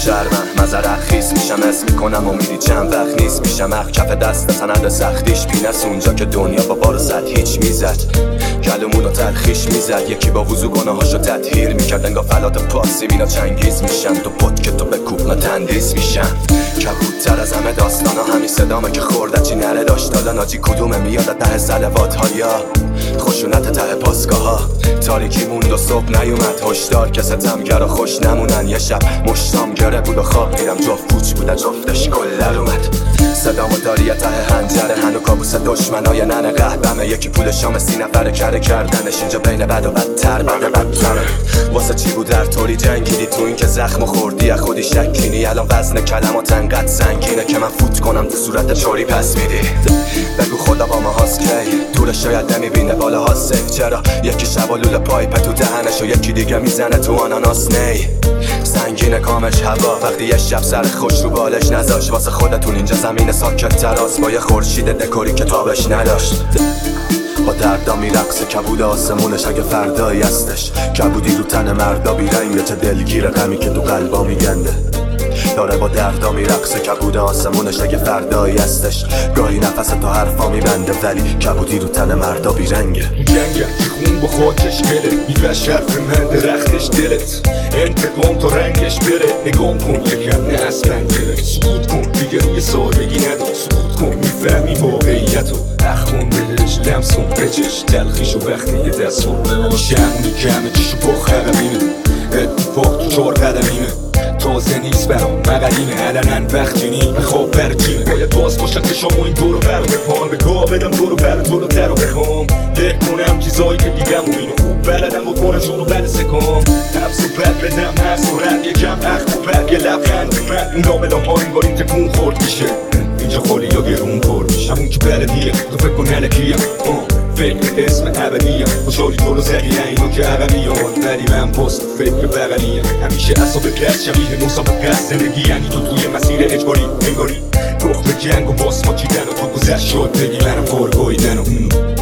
شرمم مزرق خیس میشم اسم میکنم و میری چند وقت نیست میشم اخ کف دست سند سختیش پینس اونجا که دنیا با بار صد هیچ میزد گلومونو تلخیش میزد یکی با وضو گناهاشو تطهیر میکرد انگار فلات پاسی مینا چنگیز میشن تو پد که تو به کوپنا تندیس میشن کبودتر از همه داستانا همین صدامه که خوردچی نره داشت دادن آجی کدومه میاد ته سلوات ها یا خشونت ته پاسگاه ها تاریکی موند و صبح نیومد هشدار که ستمگرا خوش نمونن یه شب مشتام گره بود و خواب دیدم جفت پوچ بود جفتش کلر اومد صدامو داری ته هنجره هنو کابوس دشمنای ننه قهبمه یکی پول شام 30 نفر کره کردنش اینجا بین بد و بدتر بده بدتره واسه چی بود در طوری جنگیدی تو این که زخم خوردی از خودی شکینی الان وزن کلمات انقدر سنگینه که من فوت کنم تو صورت چوری پس میدی بگو خدا با ما هاست کی دورش شاید نمیبینه بالا ها سیف چرا یکی شب و لول پایپ تو دهنش و یکی دیگه میزنه تو آناناس نی سنگینه کامش هوا وقتی یه شب سر خوش رو بالش نذاش واسه خودتون اینجا زمین ساکت تراس با یه خورشید دکوری که تابش نداشت با دردا میرقصه کبود آسمونش اگه فردایی هستش کبودی رو تن مردا بیرنگه چه دلگیر غمی که تو قلبا میگنده داره با دردا میرقصه کبود آسمونش اگه فردایی هستش گاهی نفس تو حرفا میبنده ولی کبودی رو تن مردا بیرنگه جنگه خون با خاکش گله میوش حرف من درختش دلت انتقام تو رنگش بره نگام کن یکم نه اصلا گره سکوت کن دیگه روی سادگی ندار سکوت کن میفهمی واقعیتو اخون بهش لمس کن بچش تلخیش و وقتی یه دست کن شمونی کمه چیشو با خرمینه اتفاق تو 4 قدمینه تازه نیست برام مقدیمه علنن وقتی نی بخواب برجینه باید باز باشد که شما این دورو برو بپان بگاه بدم دورو برو دورو در رو بخوام دک کنم چیزایی که دیدم و اینو خوب بلدم و کنم شروع بد سکام حبس و بد بدم هست و رد یکم اخت و بد یه لبخند به من اون لاملام ها این بار این تکون خورد میشه اینجا خالی یا گرون پر میشه همون که بلدیه تو فکر کن نلکیه فکر اسم ابدیه خوشحالی تو رو زدی اینو که عقبیه ولی من پست فکر بغلیه همیشه اصاب کس شبیه مسابقه زندگی یعنی تو توی مسیر اجباری انگاری رخ به جنگ و باس ما چیدن و تو گذشت شد بگی منو پرگویدن و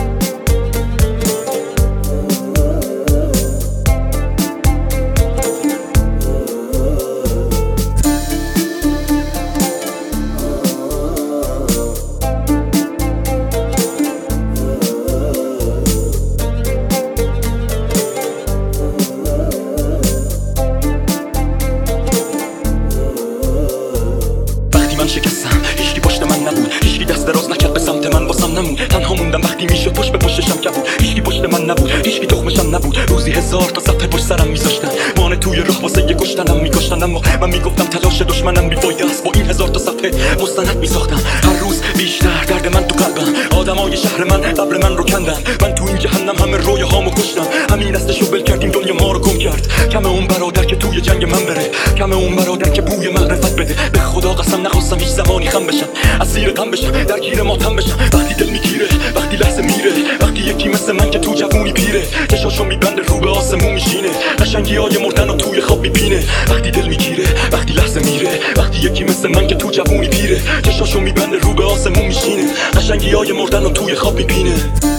شکستم هیچکی پشت من نبود هیچکی دست دراز نکرد به سمت من واسم نمون تنها موندم وقتی میشد پشت به پشتشم کبود هیچکی پشت من نبود هیچکی تخمشم نبود روزی 1000 تا صفحه پشت سرم میذاشتن مانع توی راه واسه یه کشتنم میکشتن اما من میگفتم تلاش دشمنم بیفایده است با این 1000 تا صفحه مستند میساختم هر روز بیشتر درد من تو قلبم آدمای شهر من قبر من رو کندن من تو این جهنم همه رویاهامو کشتم همین دستشو ول کردیم دنیا ما رو گم کرد کم اون برادر که توی جنگ من بره کم اون برادر که بوی معرفت بده به خدا قسم نخواستم هیچ زمانی خم بشم اسیر غم بشم درگیر ماتم بشم وقتی دل میگیره وقتی لحظه میره وقتی یکی مثل من که تو جوونی پیره چشاشو میبنده رو به آسمون میشینه قشنگیای مردن رو توی خواب میبینه وقتی دل میگیره وقتی لحظه میره وقتی یکی مثل من که تو جوونی پیره چشاشو میبنده رو به آسمون میشینه قشنگیای مردن رو توی خواب میبینه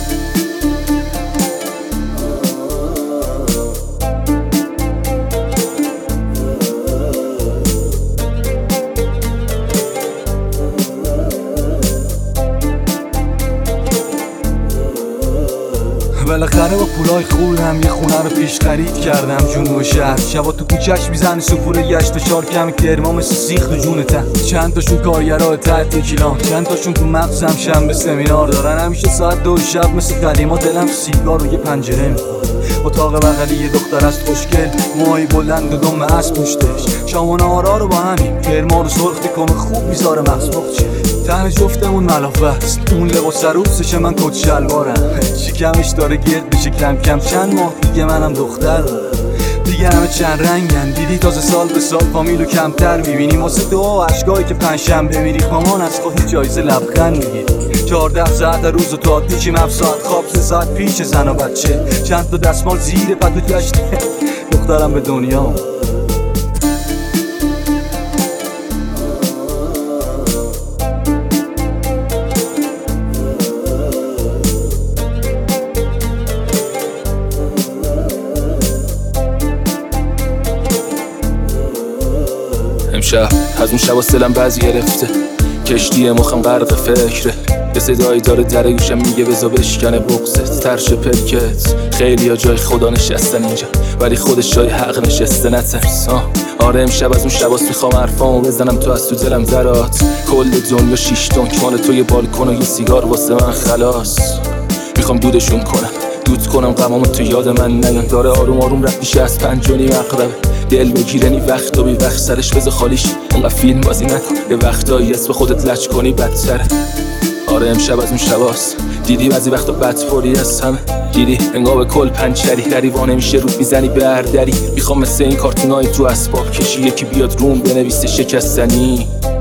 بالاخره با پولای خوردم یه خونه رو پیش خرید کردم جنوب شهر شبا تو کوچه‌اش میزنی سفره گشت و چار کمی کرما مثل سیخ تو جونته چند تاشون کارگرای تحت کیلان چند تاشون تو مغزم شنبه سمینار دارن همیشه ساعت 2 شب مثل قدیما دلم سیگار و یه پنجره میخوره اتاق بغلی یه دختر از خوشگل موهای بلند و دم اسب پشتش شام و نهارا رو با همین کرما رو سرخ میکنه خوب میذاره مغز مخچه تن جفتمون ملافه است اون لباس روبسش من کت شلوارم شکمش داره گرد بشه کم کم چند ماه دیگه منم دختر دارم دیگه همه چند رنگن دیدی تازه سال به سال فامیلو کمتر میبینیم واسه دعا و عشقایی که پنجشنبه میری مامان از خودی جایزه لبخند میگیری 14 ساعت روز و تو آتیشیم 7 ساعت خواب 3 ساعت پیش زن و بچه چند تا دستمال زیر پتو گشته دخترم به دنیا امشب از اون شبا سلم بعضی گرفته، کشتی مخم غرق فکره، یه صدایی داره در گوشم میگه بزا بشکنه بغزت، ترش پلکت. خیلی ها جای خدا نشستن اینجا ولی خودش جای حق نشسته، نترس. آره امشب از اون شباست میخوام حرفامو بزنم تو از تو دلم درات. کل دنیا 6 تنک مال تو، یه بالکن و یه سیگار واسه من خلاص. میخوام دودشون کنم، دود کنم غمامو تو یاد من نیان. داره آروم آروم رفت میشه از 5 و نیم عقربه، دل میگیرنی وقت و بی وقت سرش بذار خالیش. انقدر فیلم بازی نکن، یه وقتایی اسم خودت لچ کنی بدتره. آره امشب از اون شباست، دیدی بعضی وقتا بدفوری از همه، دیدی انگار به کل پنچری غریبانه میشه رود میزنی به هر دری. میخوام مثل این کارتونای تو اسباب کشی یکی بیاد روم بنویسه شکستنی.